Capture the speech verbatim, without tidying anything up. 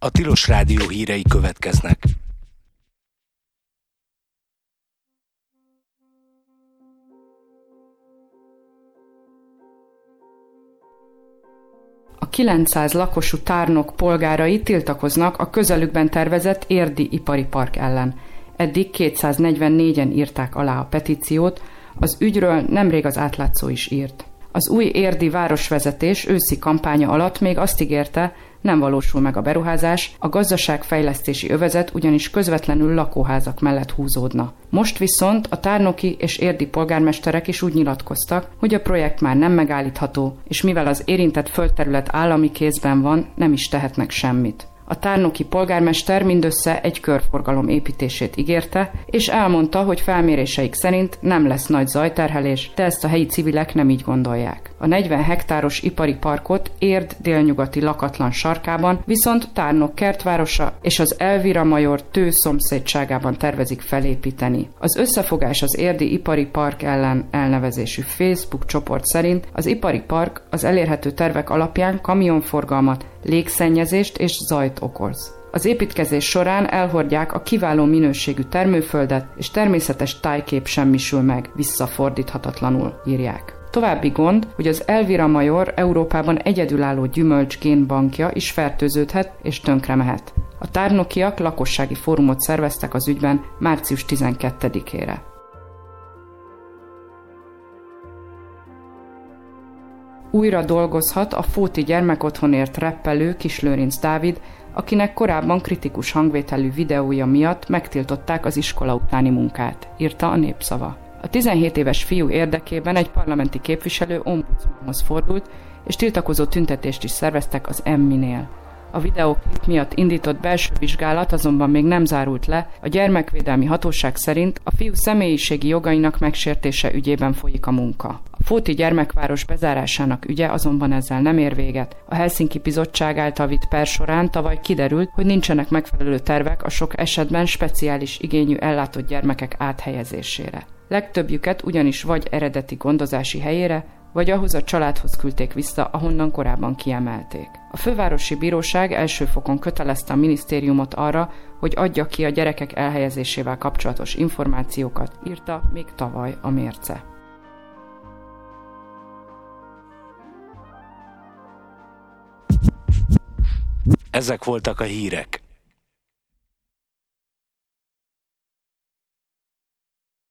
A Tilos Rádió hírei következnek. A kilencszáz lakosú Tárnok polgárai tiltakoznak a közelükben tervezett érdi ipari park ellen. Eddig kétszáznegyvennégyen írták alá a petíciót, az ügyről nemrég az Átlátszó is írt. Az új érdi városvezetés őszi kampánya alatt még azt ígérte, nem valósul meg a beruházás, a gazdaságfejlesztési övezet ugyanis közvetlenül lakóházak mellett húzódna. Most viszont a tárnoki és érdi polgármesterek is úgy nyilatkoztak, hogy a projekt már nem megállítható, és mivel az érintett földterület állami kézben van, nem is tehetnek semmit. A tárnoki polgármester mindössze egy körforgalom építését ígérte, és elmondta, hogy felméréseik szerint nem lesz nagy zajterhelés, de ezt a helyi civilek nem így gondolják. A negyven hektáros ipari parkot Érd délnyugati lakatlan sarkában, viszont Tárnok kertvárosa és az Elvira Major Tő szomszédságában tervezik felépíteni. Az összefogás az érdi ipari park ellen elnevezésű Facebook csoport szerint az ipari park az elérhető tervek alapján kamionforgalmat, légszennyezést és zajt okoz. Az építkezés során elhordják a kiváló minőségű termőföldet, és természetes tájkép semmisül meg, visszafordíthatatlanul, írják. További gond, hogy az Elvira Major Európában egyedülálló gyümölcs génbankja is fertőződhet és tönkre mehet. A tárnokiak lakossági fórumot szerveztek az ügyben március tizenkettedikére. Újra dolgozhat a Fóti gyermekotthonért reppelő Kislőrinc Dávid, akinek korábban kritikus hangvételű videója miatt megtiltották az iskola utáni munkát, írta a Népszava. A tizenhét éves fiú érdekében egy parlamenti képviselő ombudsmanhoz fordult, és tiltakozó tüntetést is szerveztek az Emminél. A videóklip miatt indított belső vizsgálat azonban még nem zárult le, a gyermekvédelmi hatóság szerint a fiú személyiségi jogainak megsértése ügyében folyik a munka. A Fóti gyermekváros bezárásának ügye azonban ezzel nem ér véget. A Helsinki Bizottság által vitt per során tavaly kiderült, hogy nincsenek megfelelő tervek a sok esetben speciális igényű ellátott gyermekek áthelyezésére. Legtöbbjüket ugyanis vagy eredeti gondozási helyére, vagy ahhoz a családhoz küldték vissza, ahonnan korábban kiemelték. A fővárosi bíróság első fokon kötelezte a minisztériumot arra, hogy adja ki a gyerekek elhelyezésével kapcsolatos információkat, írta még tavaly a Mérce. Ezek voltak a hírek.